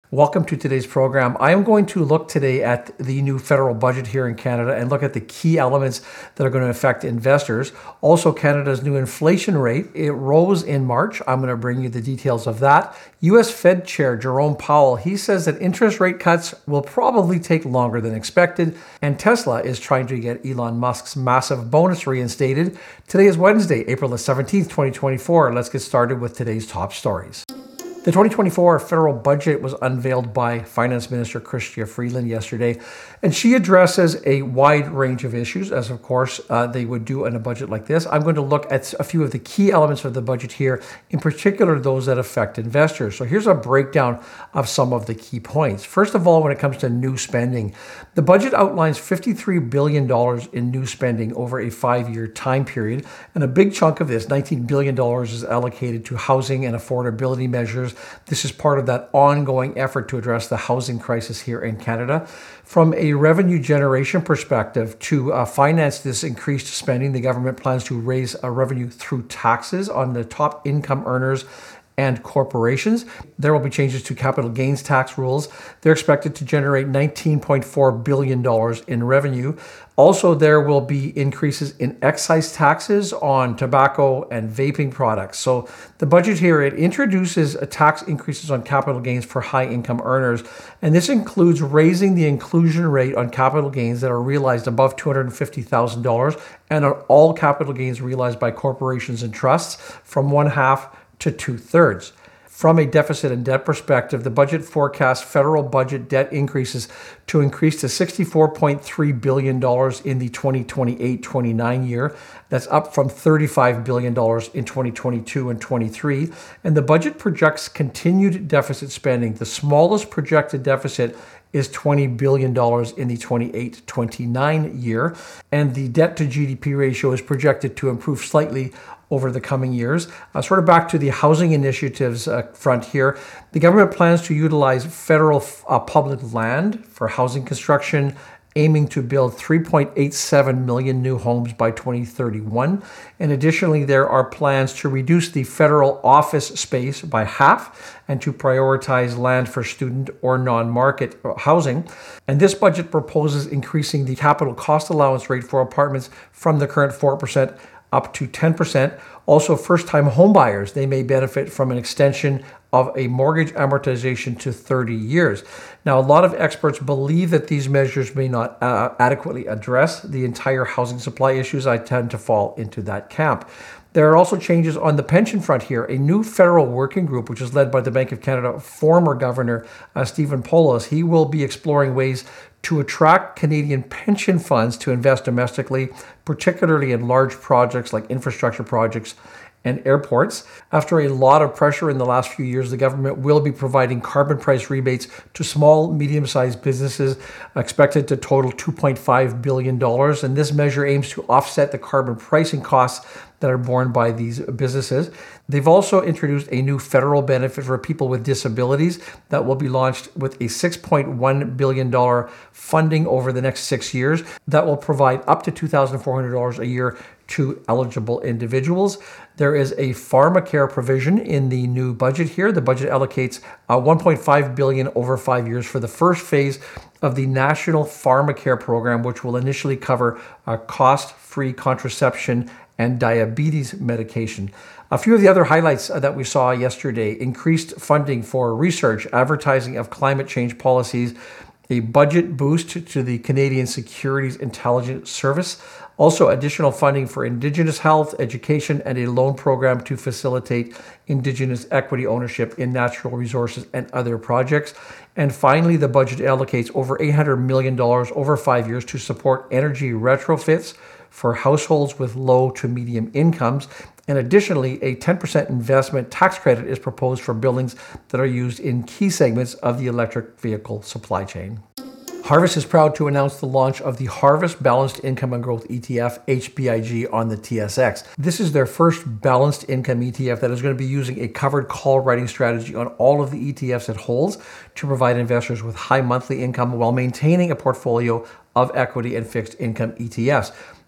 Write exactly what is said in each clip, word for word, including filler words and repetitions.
Welcome to today's program. I am going to look today at the new federal budget here in Canada and look at the key elements that are going to affect investors. Also, Canada's new inflation rate, it rose in March. I'm going to bring you the details of that. U S Fed Chair Jerome Powell, he says that interest rate cuts will probably take longer than expected. And Tesla is trying to get Elon Musk's massive bonus reinstated. Today is Wednesday, April the seventeenth, twenty twenty-four. Let's get started with today's top stories. The twenty twenty-four federal budget was unveiled by Finance Minister Chrystia Freeland yesterday, and she addresses a wide range of issues, as of course uh, they would do in a budget like this. I'm going to look at a few of the key elements of the budget here, in particular those that affect investors. So here's a breakdown of some of the key points. First of all, when it comes to new spending, the budget outlines fifty-three billion dollars in new spending over a five-year time period, and a big chunk of this, nineteen billion dollars, is allocated to housing and affordability measures. This is part of that ongoing effort to address the housing crisis here in Canada. From a revenue generation perspective, to uh, finance this increased spending, the government plans to raise uh, revenue through taxes on the top income earners and corporations. There will be changes to capital gains tax rules. They're expected to generate nineteen point four billion dollars in revenue. Also, there will be increases in excise taxes on tobacco and vaping products. So the budget here, it introduces a tax increases on capital gains for high income earners. And this includes raising the inclusion rate on capital gains that are realized above two hundred fifty thousand dollars and on all capital gains realized by corporations and trusts from one half to two-thirds. From a deficit and debt perspective, the budget forecasts federal budget debt increases to increase to sixty-four point three billion dollars in the twenty twenty-eight twenty-nine year. That's up from thirty-five billion dollars in twenty twenty-two and twenty-three. And the budget projects continued deficit spending. The smallest projected deficit is twenty billion dollars in the twenty-eight twenty-nine year. And the debt to G D P ratio is projected to improve slightly over the coming years. Uh, sort of back to the housing initiatives uh, front here, the government plans to utilize federal uh, public land for housing construction, aiming to build three point eight seven million new homes by twenty thirty-one. And additionally, there are plans to reduce the federal office space by half and to prioritize land for student or non-market housing. And this budget proposes increasing the capital cost allowance rate for apartments from the current four percent up to ten percent. Also, first-time homebuyers, they may benefit from an extension of a mortgage amortization to thirty years. Now, a lot of experts believe that these measures may not uh, adequately address the entire housing supply issues. I tend to fall into that camp. There are also changes on the pension front here. A new federal working group, which is led by the Bank of Canada former Governor uh, Stephen Poloz, he will be exploring ways to attract Canadian pension funds to invest domestically, particularly in large projects like infrastructure projects and airports. After a lot of pressure in the last few years, the government will be providing carbon price rebates to small, medium-sized businesses, expected to total two point five billion dollars. And this measure aims to offset the carbon pricing costs that are borne by these businesses. They've also introduced a new federal benefit for people with disabilities that will be launched with a six point one billion dollars funding over the next six years that will provide up to two thousand four hundred dollars a year to eligible individuals. There is a pharmacare provision in the new budget here. The budget allocates uh, one point five billion dollars over five years for the first phase of the National Pharmacare Program, which will initially cover uh, cost-free contraception and diabetes medication. A few of the other highlights that we saw yesterday: increased funding for research, advertising of climate change policies, a budget boost to the Canadian Securities Intelligence Service, also additional funding for Indigenous health, education, and a loan program to facilitate Indigenous equity ownership in natural resources and other projects. And finally, the budget allocates over eight hundred million dollars over five years to support energy retrofits for households with low to medium incomes. And additionally, a ten percent investment tax credit is proposed for buildings that are used in key segments of the electric vehicle supply chain. Harvest is proud to announce the launch of the Harvest Balanced Income and Growth E T F, H B I G, on the T S X. This is their first balanced income E T F that is going to be using a covered call writing strategy on all of the E T Fs it holds to provide investors with high monthly income while maintaining a portfolio of equity and fixed income E T Fs.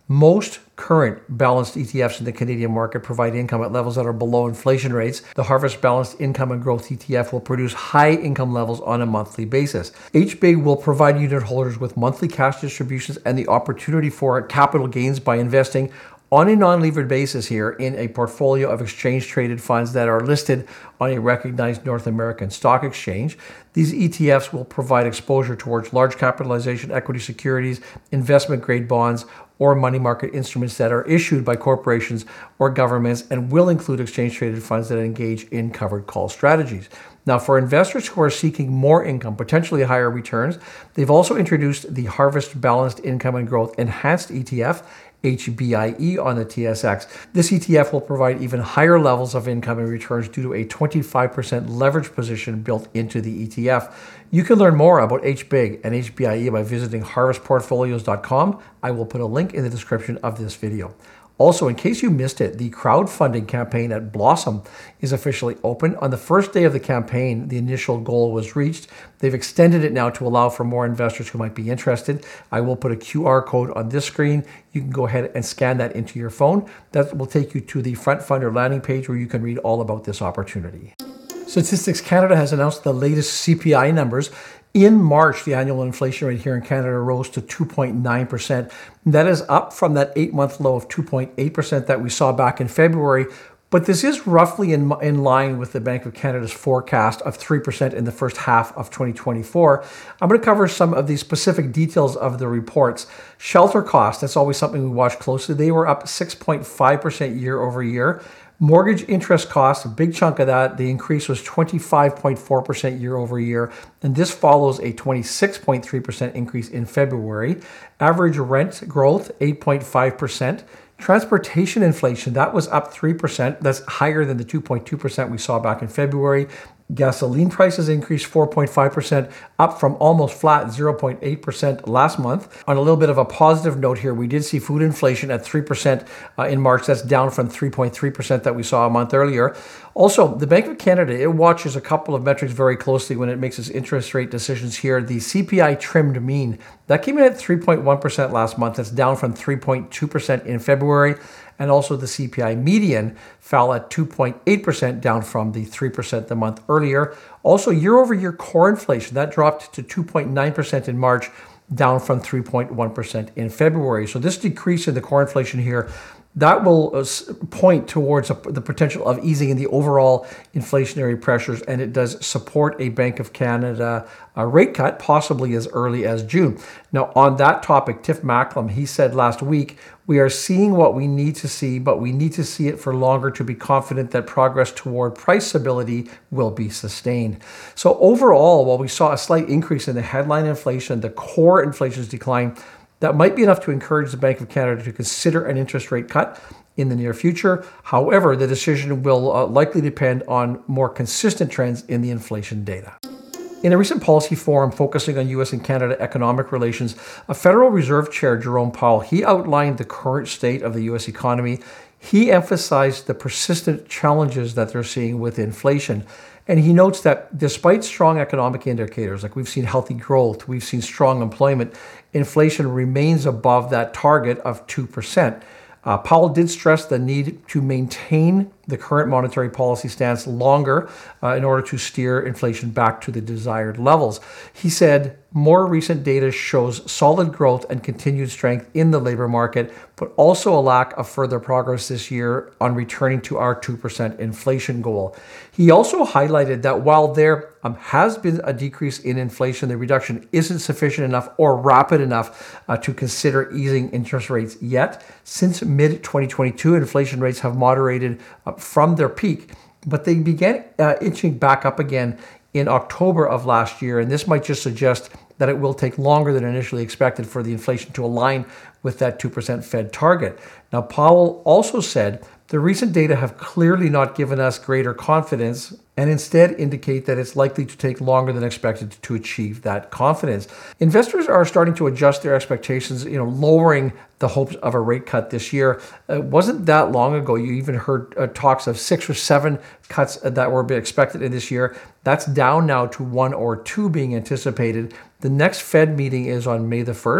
Most current balanced E T Fs in the Canadian market provide income at levels that are below inflation rates. The Harvest Balanced Income and Growth E T F will produce high income levels on a monthly basis. H B I G will provide unit holders with monthly cash distributions and the opportunity for capital gains by investing on a non-levered basis here in a portfolio of exchange-traded funds that are listed on a recognized North American stock exchange. These E T Fs will provide exposure towards large capitalization equity securities, investment-grade bonds, or money market instruments that are issued by corporations or governments, and will include exchange-traded funds that engage in covered call strategies. Now, for investors who are seeking more income, potentially higher returns, they've also introduced the Harvest Balanced Income and Growth Enhanced E T F, H B I E, on the T S X. This E T F will provide even higher levels of income and returns due to a twenty-five percent leverage position built into the E T F. You can learn more about H B I G and H B I E by visiting harvest portfolios dot com. I will put a link in the description of this video. Also, in case you missed it, the crowdfunding campaign at Blossom is officially open. On the first day of the campaign, the initial goal was reached. They've extended it now to allow for more investors who might be interested. I will put a Q R code on this screen. You can go ahead and scan that into your phone. That will take you to the Front Funder landing page where you can read all about this opportunity. Statistics Canada has announced the latest C P I numbers. In March, the annual inflation rate here in Canada rose to two point nine percent. That is up from that eight-month low of two point eight percent that we saw back in February. But this is roughly in, in line with the Bank of Canada's forecast of three percent in the first half of twenty twenty-four. I'm going to cover some of the specific details of the reports. Shelter costs, that's always something we watch closely. They were up six point five percent year over year. Mortgage interest costs, a big chunk of that, the increase was twenty-five point four percent year over year, and this follows a twenty-six point three percent increase in February. Average rent growth, eight point five percent. Transportation inflation, that was up three percent. That's higher than the two point two percent we saw back in February. Gasoline prices increased four point five percent, up from almost flat zero point eight percent last month. On a little bit of a positive note here, we did see food inflation at three percent uh, in March. That's down from three point three percent that we saw a month earlier. Also, the Bank of Canada, it watches a couple of metrics very closely when it makes its interest rate decisions here. The C P I trimmed mean, that came in at three point one percent last month. That's down from three point two percent in February. And also the C P I median fell at two point eight percent, down from the three percent the month earlier. Also, year-over-year core inflation, that dropped to two point nine percent in March, down from three point one percent in February. So this decrease in the core inflation here, that will point towards a, the potential of easing in the overall inflationary pressures, and it does support a Bank of Canada uh, rate cut, possibly as early as June. Now, on that topic, Tiff Macklem, he said last week, we are seeing what we need to see, but we need to see it for longer to be confident that progress toward price stability will be sustained. So overall, while we saw a slight increase in the headline inflation, the core inflation's decline, that might be enough to encourage the Bank of Canada to consider an interest rate cut in the near future. However, the decision will uh, likely depend on more consistent trends in the inflation data. In a recent policy forum focusing on U S and Canada economic relations, a Federal Reserve Chair, Jerome Powell, he outlined the current state of the U S economy. He emphasized the persistent challenges that they're seeing with inflation. And he notes that despite strong economic indicators, like we've seen healthy growth, we've seen strong employment, inflation remains above that target of two percent. Uh, Powell did stress the need to maintain the current monetary policy stance longer uh, in order to steer inflation back to the desired levels. He said, more recent data shows solid growth and continued strength in the labor market, but also a lack of further progress this year on returning to our two percent inflation goal. He also highlighted that while there um, has been a decrease in inflation, the reduction isn't sufficient enough or rapid enough uh, to consider easing interest rates yet. Since mid twenty twenty-two, inflation rates have moderated uh, from their peak, but they began uh, inching back up again in October of last year, and this might just suggest that it will take longer than initially expected for the inflation to align with that two percent Fed target. Now, Powell also said the recent data have clearly not given us greater confidence and instead indicate that it's likely to take longer than expected to achieve that confidence. Investors are starting to adjust their expectations, you know, lowering the hopes of a rate cut this year. It wasn't that long ago you even heard uh, talks of six or seven cuts that were expected in this year. That's down now to one or two being anticipated. The next Fed meeting is on May the first,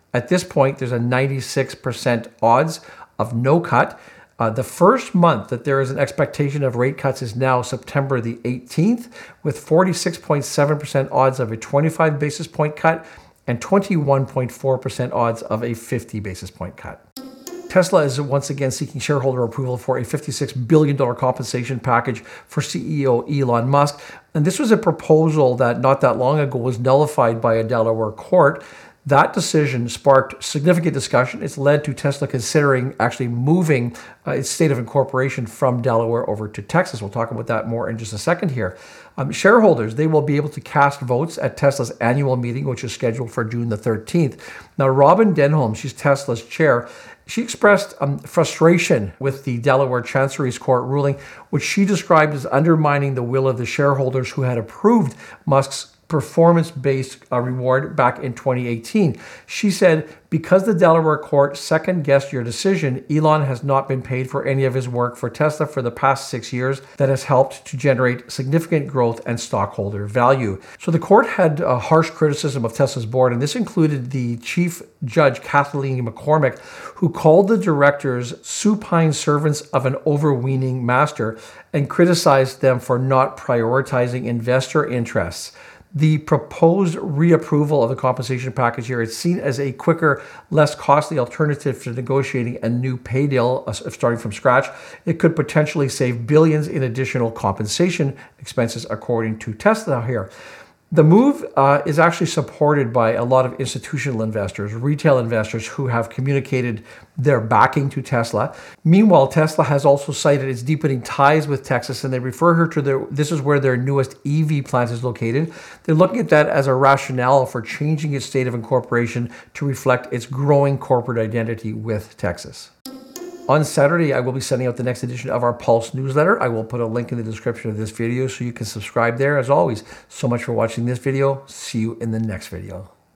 At this point, there's a ninety-six percent odds of no cut. Uh, the first month that there is an expectation of rate cuts is now September the eighteenth, with forty-six point seven percent odds of a twenty-five basis point cut and twenty-one point four percent odds of a fifty basis point cut. Tesla is once again seeking shareholder approval for a fifty-six billion dollars compensation package for C E O Elon Musk. And this was a proposal that not that long ago was nullified by a Delaware court. That decision sparked significant discussion. It's led to Tesla considering actually moving uh, its state of incorporation from Delaware over to Texas. We'll talk about that more in just a second here. Um, shareholders, they will be able to cast votes at Tesla's annual meeting, which is scheduled for June the thirteenth. Now, Robin Denholm, she's Tesla's chair, she expressed um, frustration with the Delaware Chancery's Court ruling, which she described as undermining the will of the shareholders who had approved Musk's performance-based uh, reward back in twenty eighteen. She said, because the Delaware court second-guessed your decision, Elon has not been paid for any of his work for Tesla for the past six years that has helped to generate significant growth and stockholder value. So the court had a harsh criticism of Tesla's board, and this included the chief judge, Kathleen McCormick, who called the directors supine servants of an overweening master and criticized them for not prioritizing investor interests. The proposed reapproval of the compensation package here is seen as a quicker, less costly alternative to negotiating a new pay deal starting from scratch. It could potentially save billions in additional compensation expenses, according to Tesla here. The move uh, is actually supported by a lot of institutional investors, retail investors who have communicated their backing to Tesla. Meanwhile, Tesla has also cited its deepening ties with Texas, and they refer her to their, this is where their newest E V plant is located. They're looking at that as a rationale for changing its state of incorporation to reflect its growing corporate identity with Texas. On Saturday, I will be sending out the next edition of our Pulse newsletter. I will put a link in the description of this video so you can subscribe there. As always, so much for watching this video. See you in the next video.